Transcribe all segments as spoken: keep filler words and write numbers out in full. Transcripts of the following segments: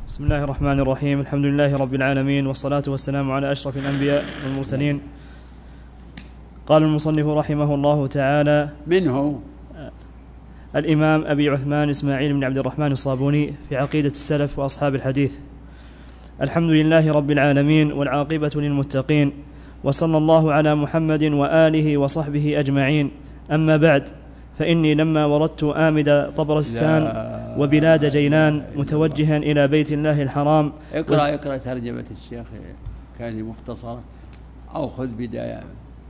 بسم الله الرحمن الرحيم. الحمد لله رب العالمين، والصلاة والسلام على أشرف الأنبياء والمرسلين. قال المصنف رحمه الله تعالى: منه الإمام أبي عثمان إسماعيل بن عبد الرحمن الصابوني في عقيدة السلف وأصحاب الحديث: الحمد لله رب العالمين، والعاقبة للمتقين، وصلى الله على محمد وآله وصحبه أجمعين. أما بعد، فإني لما وردت آمد طبرستان وبلاد جيلان متوجها إلى بيت الله الحرام. اقرأ اقرأ ترجمة الشيخ، كان مختصرة، أو خذ بداية.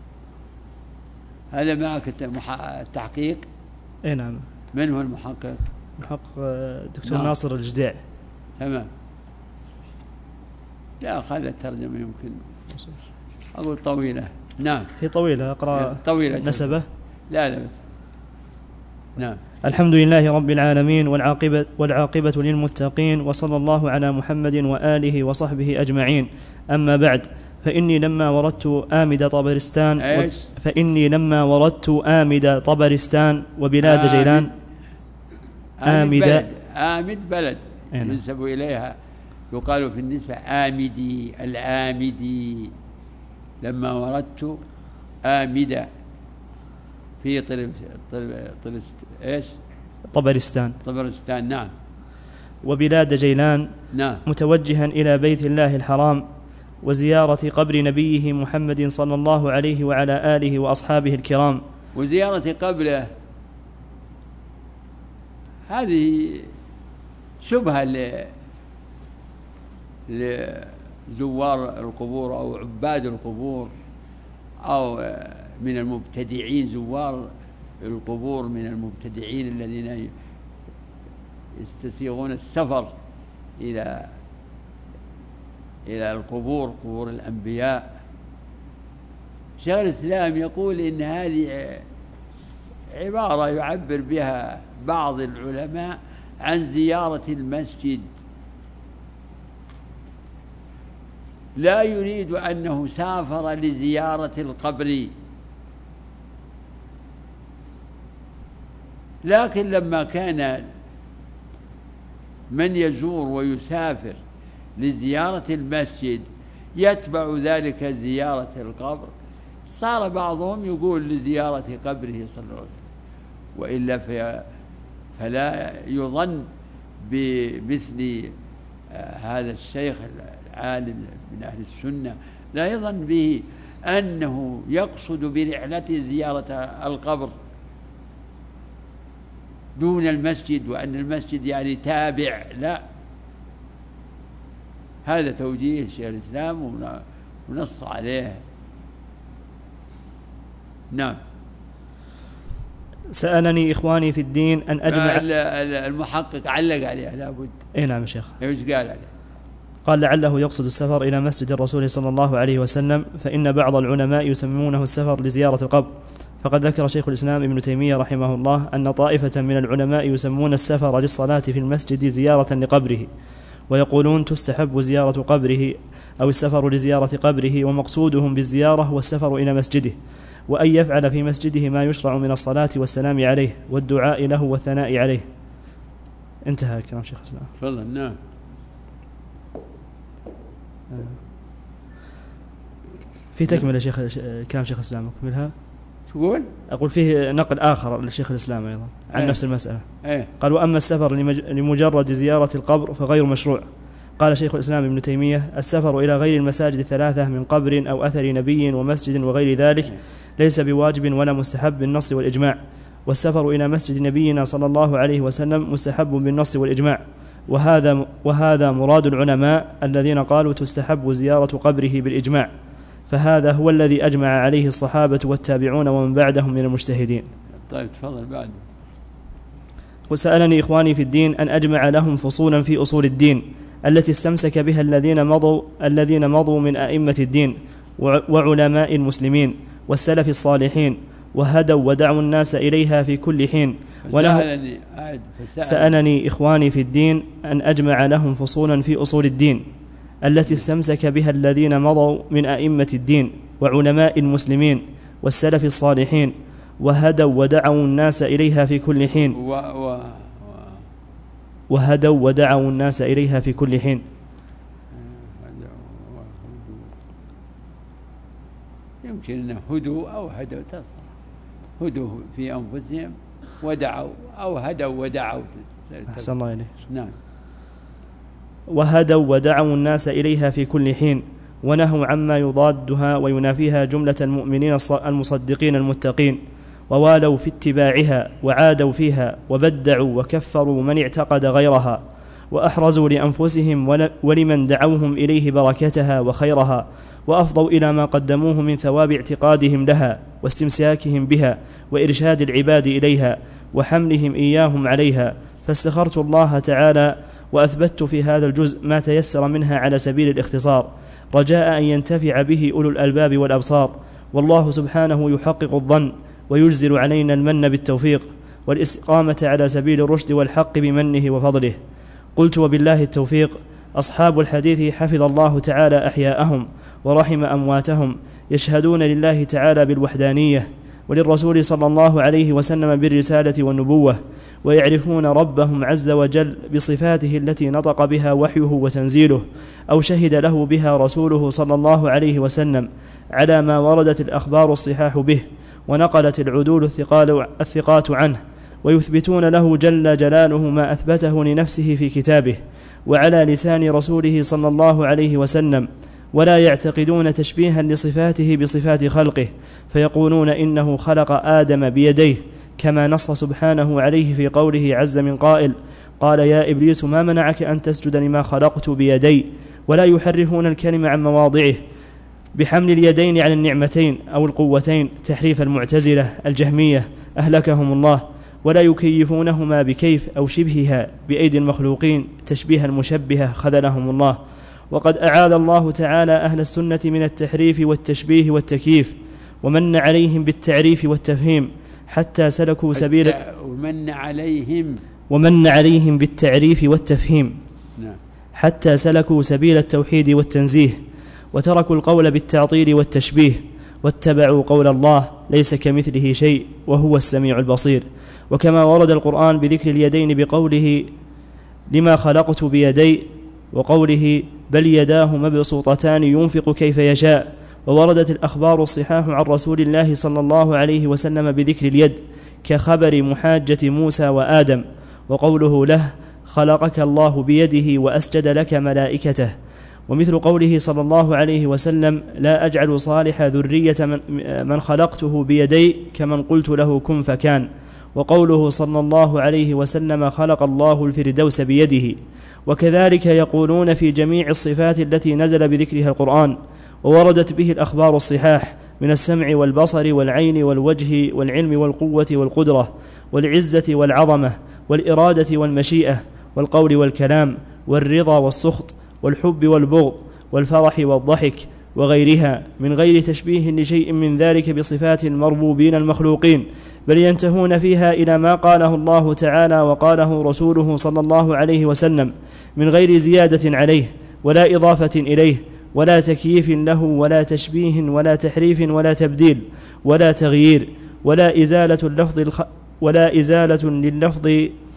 هذا معك التحقيق؟ اي نعم. من هو المحقق؟ محقق الدكتور نعم. ناصر الجديع. تمام. لا، خلي الترجمة يمكن أقول طويلة. نعم، هي طويلة. أقرأ طويلة نسبة. لا لا بس. نعم. الحمد لله رب العالمين، والعاقبة, والعاقبة للمتقين، وصلى الله على محمد وآله وصحبه أجمعين. أما بعد، فإني لما وردت آمد طبرستان و... فإني لما وردت آمد طبرستان وبلاد آمد جيلان. آمد بلد, آمد بلد أين؟ ينسب إليها، يقال في النسبة آمدي، الآمدي. لما وردت آمد في طلب طلب طلب إيش؟ طبرستان. طبرستان. نعم. وبلاد جيلان. نعم. متوجها إلى بيت الله الحرام وزيارة قبر نبيه محمد صلى الله عليه وعلى آله وأصحابه الكرام. وزيارة قبره هذه شبهة لزوار القبور أو عباد القبور، أو من المبتدعين. زوار القبور من المبتدعين الذين يستسيغون السفر إلى إلى القبور، قبور الأنبياء. شيخ الإسلام يقول إن هذه عبارة يعبر بها بعض العلماء عن زيارة المسجد، لا يريد أنه سافر لزيارة القبر. لكن لما كان من يزور ويسافر لزيارة المسجد يتبع ذلك زيارة القبر، صار بعضهم يقول لزيارة قبره صلى الله عليه وسلم. وإلا فلا يظن بمثل هذا الشيخ العالم من أهل السنة، لا يظن به أنه يقصد برحلته زيارة القبر دون المسجد، وأن المسجد يعني تابع. لا، هذا توجيه شيخ الإسلام ونص عليه. نعم. سألني إخواني في الدين أن أجمع. المحقق علق عليه لابد. إيه نعم شيخ. ايش قال عليه؟ قال: لعله يقصد السفر إلى مسجد الرسول صلى الله عليه وسلم، فإن بعض العلماء يسمونه السفر لزيارة القبر. فقد ذكر شيخ الإسلام ابن تيمية رحمه الله أن طائفة من العلماء يسمون السفر للصلاة في المسجد زيارة لقبره، ويقولون تستحب زيارة قبره أو السفر لزيارة قبره، ومقصودهم بالزيارة والسفر إلى مسجده، وأن يفعل في مسجده ما يشرع من الصلاة والسلام عليه والدعاء له والثناء عليه. انتهى كلام شيخ الإسلام. تفضل. نعم. في تكملة شيخ كلام شيخ الإسلام أكملها. تقول؟ أقول فيه نقل آخر لشيخ الإسلام أيضا عن أيه. نفس المسألة. أيه. قال: وأما السفر لمجرد زيارة القبر فغير مشروع. قال شيخ الإسلام ابن تيمية: السفر إلى غير المساجد الثلاثة من قبر أو أثر نبي ومسجد وغير ذلك أيه. ليس بواجب ولا مستحب بالنص والإجماع، والسفر إلى مسجد نبينا صلى الله عليه وسلم مستحب بالنص والإجماع، وهذا وهذا مراد العلماء الذين قالوا تستحب زيارة قبره بالإجماع، فهذا هو الذي أجمع عليه الصحابة والتابعون ومن بعدهم من المجتهدين. طيب تفضل بعد. وسألني إخواني في الدين أن أجمع لهم فصولا في أصول الدين التي استمسك بها الذين مضوا الذين مضوا من أئمة الدين وعلماء المسلمين والسلف الصالحين، وهدوا ودعوا الناس إليها في كل حين. سألني, سألني إخواني في الدين أن أجمع لهم فصولا في أصول الدين التي استمسك بها الذين مضوا من أئمة الدين وعلماء المسلمين والسلف الصالحين، وهدوا ودعوا الناس إليها في كل حين. و... و... و... وهدوا ودعوا الناس إليها في كل حين. يمكن أنه هدوا أو هدوا تصح، هدوا في أنفسهم ودعوا، أو هدوا ودعوا. أحسن الله إليك. نعم. وهدوا ودعوا الناس إليها في كل حين، ونهوا عما يضادها وينافيها جملة المؤمنين المصدقين المتقين، ووالوا في اتباعها وعادوا فيها وبدعوا وكفروا من اعتقد غيرها، وأحرزوا لأنفسهم ولمن دعوهم إليه بركتها وخيرها، وأفضوا إلى ما قدموه من ثواب اعتقادهم لها واستمساكهم بها وإرشاد العباد إليها وحملهم إياهم عليها. فاستخرت الله تعالى وأثبت في هذا الجزء ما تيسر منها على سبيل الاختصار، رجاء أن ينتفع به أولو الألباب والأبصار، والله سبحانه يحقق الظن ويجزل علينا المن بالتوفيق والاستقامة على سبيل الرشد والحق بمنه وفضله. قلت وبالله التوفيق. أصحاب الحديث حفظ الله تعالى أحياءهم ورحم أمواتهم، يشهدون لله تعالى بالوحدانية وللرسول صلى الله عليه وسلم بالرسالة والنبوة، ويعرفون ربهم عز وجل بصفاته التي نطق بها وحيه وتنزيله أو شهد له بها رسوله صلى الله عليه وسلم على ما وردت الأخبار الصحاح به ونقلت العدول الثقات عنه، ويثبتون له جل جلاله ما أثبته لنفسه في كتابه وعلى لسان رسوله صلى الله عليه وسلم، ولا يعتقدون تشبيها لصفاته بصفات خلقه، فيقولون إنه خلق آدم بيديه كما نص سبحانه عليه في قوله عز من قائل: قال يا إبليس ما منعك أن تسجد لما خلقت بيدي. ولا يحرفون الكلمة عن مواضعه بحمل اليدين على النعمتين أو القوتين تحريف المعتزلة الجهمية أهلكهم الله، ولا يكيفونهما بكيف أو شبهها بأيدي المخلوقين تشبيه المشبهة خذلهم الله. وقد أعاذ الله تعالى أهل السنة من التحريف والتشبيه والتكييف، ومن عليهم بالتعريف والتفهيم حتى سلكوا سبيل ومن عليهم ومن عليهم بالتعريف والتفهيم حتى سلكوا سبيل التوحيد والتنزيه، وتركوا القول بالتعطيل والتشبيه، واتبعوا قول الله ليس كمثله شيء وهو السميع البصير. وكما ورد القرآن بذكر اليدين بقوله لما خلقت بيدي، وقوله بل يداه مبسوطتان ينفق كيف يشاء، ووردت الأخبار الصحاح عن رسول الله صلى الله عليه وسلم بذكر اليد كخبر محاجة موسى وآدم، وقوله له خلقك الله بيده وأسجد لك ملائكته، ومثل قوله صلى الله عليه وسلم لا أجعل صالح ذرية من, من خلقته بيدي كمن قلت له كن فكان، وقوله صلى الله عليه وسلم خلق الله الفردوس بيده. وكذلك يقولون في جميع الصفات التي نزل بذكرها القرآن ووردت به الأخبار الصحاح من السمع والبصر والعين والوجه والعلم والقوة والقدرة والعزة والعظمة والإرادة والمشيئة والقول والكلام والرضا والسخط والحب والبغض والفرح والضحك وغيرها، من غير تشبيه لشيء من ذلك بصفات المربوبين المخلوقين، بل ينتهون فيها إلى ما قاله الله تعالى وقاله رسوله صلى الله عليه وسلم من غير زيادة عليه ولا إضافة إليه ولا تكييف له ولا تشبيه ولا تحريف ولا تبديل ولا تغيير ولا إزالة اللفظ الخ... ولا إزالة لللفظ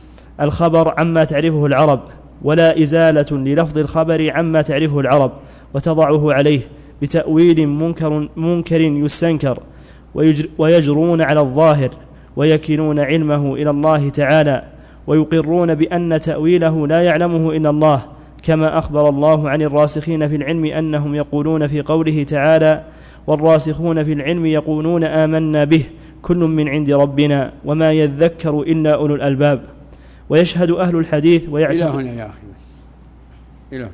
الخبر عما تعرفه العرب ولا إزالة للفظ الخبر عما تعرفه العرب وتضعه عليه بتأويل منكر, منكر يستنكر، ويجر ويجرون على الظاهر ويكلون علمه إلى الله تعالى، ويقرون بأن تأويله لا يعلمه إلا الله، كما أخبر الله عن الراسخين في العلم أنهم يقولون في قوله تعالى والراسخون في العلم يقولون آمنا به كل من عند ربنا وما يذكر إلا أولو الألباب. ويشهد أهل الحديث ويعتقد إلى هنا يا أخي بس إلى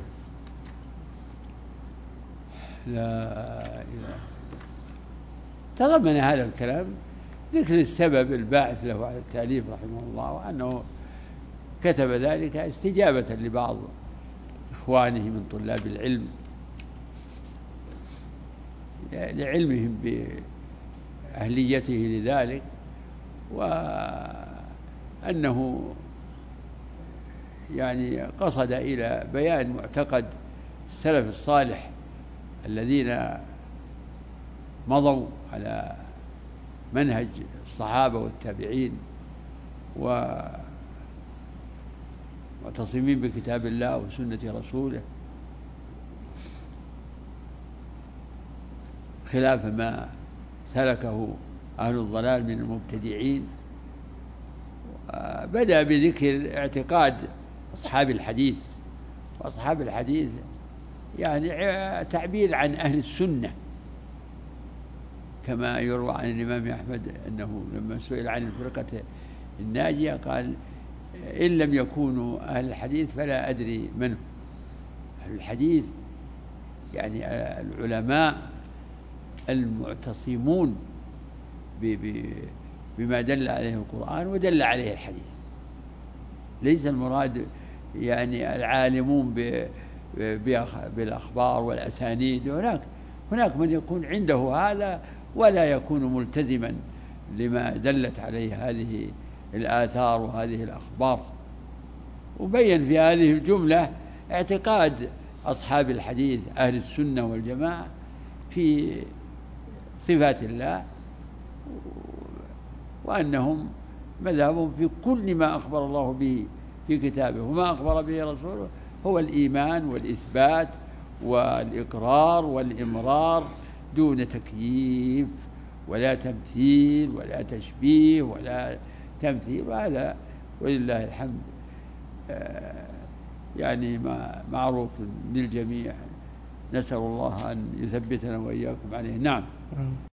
لا إله. تضمن هذا الكلام ذكر السبب الباعث له على التأليف رحمه الله، وأنه كتب ذلك استجابة لبعض إخوانه من طلاب العلم لعلمهم بأهليته لذلك، وأنه يعني قصد إلى بيان معتقد السلف الصالح الذين مضوا على منهج الصحابة والتابعين معتصمين بكتاب الله وسنة رسوله، خلاف ما سلكه أهل الضلال من المبتدعين. بدأ بذكر اعتقاد أصحاب الحديث، وأصحاب الحديث يعني تعبير عن أهل السنة، كما يروى عن الإمام أحمد أنه لما سئل عن الفرقة الناجية قال: إن لم يكونوا أهل الحديث فلا أدري من أهل الحديث، يعني العلماء المعتصمون بما دل عليه القرآن ودل عليه الحديث. ليس المراد يعني العالمون بالأخبار والأسانيد، هناك هناك من يكون عنده هذا ولا يكون ملتزما لما دلت عليه هذه الآثار وهذه الأخبار. وبين في هذه الجملة اعتقاد أصحاب الحديث أهل السنة والجماعة في صفات الله، وأنهم مذهبهم في كل ما أخبر الله به في كتابه وما أخبر به رسوله هو الإيمان والإثبات والإقرار والإمرار دون تكييف ولا تمثيل ولا تشبيه ولا تمثيل. وهذا ولله الحمد يعني معروف للجميع، نسأل الله أن يثبتنا وإياكم عليه. نعم.